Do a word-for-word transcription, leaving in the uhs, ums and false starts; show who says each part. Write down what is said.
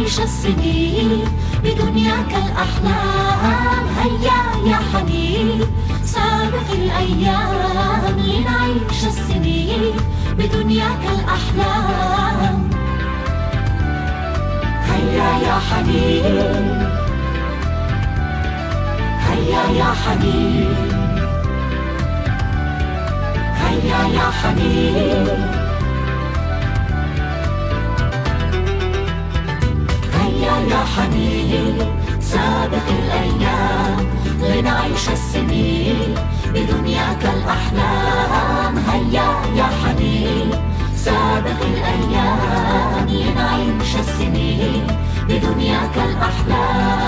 Speaker 1: لنعيش السنين بدنياك الأحلام. هيا يا حبيب سابق الأيام لنعيش السنين بدنياك الأحلام. هيا يا حبيب هيا يا حبيب هيا يا حبيب هيا يا حبيب سابق الأيام لنعيش السنين بدنياك الأحلام. هيا يا حبيب سابق الأيام لنعيش السنين بدنياك الأحلام.